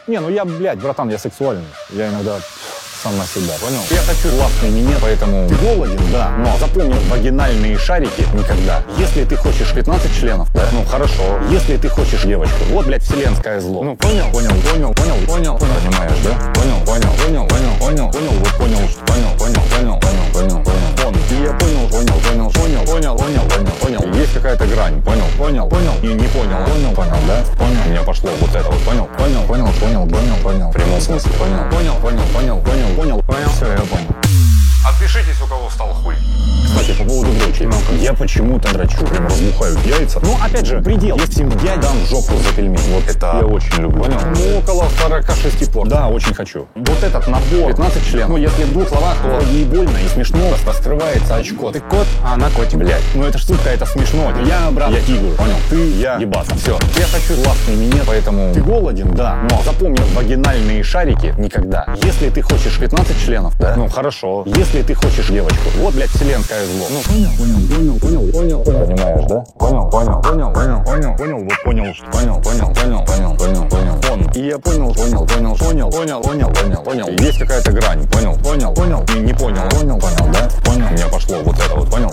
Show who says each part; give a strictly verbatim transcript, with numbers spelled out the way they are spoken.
Speaker 1: Не, ну я, блядь, братан, я сексуальный. Я иногда сам на себя, понял? Я хочу классный минет, поэтому ты голоден, да, но запомни, вагинальные шарики никогда. Если ты хочешь пятнадцать членов, да, ну хорошо. Если ты хочешь девочку, вот, блядь, вселенское зло. Ну, понял, понял, понял, понял, понял, понял. Понимаешь, да? Понял, понял, понял, понял, понял, понял, вот понял, что понял, понял, понял, понял, понял, понял. Понял. И я понял, понял, понял, понял, понял, понял, понял, понял. Есть какая-то грань, понял, понял, понял. И не понял, понял, понял, да? Понял. У меня пошло вот это вот, понял, понял, понял, понял, понял, понял. В прямом смысле, понял, понял, понял, понял, понял, понял, понял. Все, я понял.
Speaker 2: Отпишитесь, у кого стал хуй.
Speaker 1: Кстати, по поводу дрочи. Я почему-то дрочу. Прям разбухают яйца. Ну, опять же, предел. Если я дам жопу за пельмень. Вот это я очень люблю. Понял? Ну, около сорока шести порций. Да, очень хочу. Вот этот набор пятнадцать членов. Ну, если в двух словах, то и больно, и смешно. Раскрывается очко. Ты кот, а она котик. Блядь. Ну, это ж сутка, это смешно. Я, брат, я тигр. Понял? Ты, я, ебаться. Все. Я хочу классный минет, поэтому ты голоден, да. Но запомни, вагинальные шарики никогда. Если ты хочешь пятнадцать членов, да, ну, хорошо. Если ты хочешь девочку, вот, блядь, вселенское зло. Ну, понял, понял, понял, понял, понял. Понимаешь, да? Понял, понял, понял, понял, понял, понял, вот понял, что понял, понял, понял, понял, понял, понял, понял. И я понял, понял, понял, понял, понял, понял, понял, понял. Есть какая-то грань, понял, понял, понял. И не понял, понял, понял, да? Понял. У меня пошло вот это вот, понял.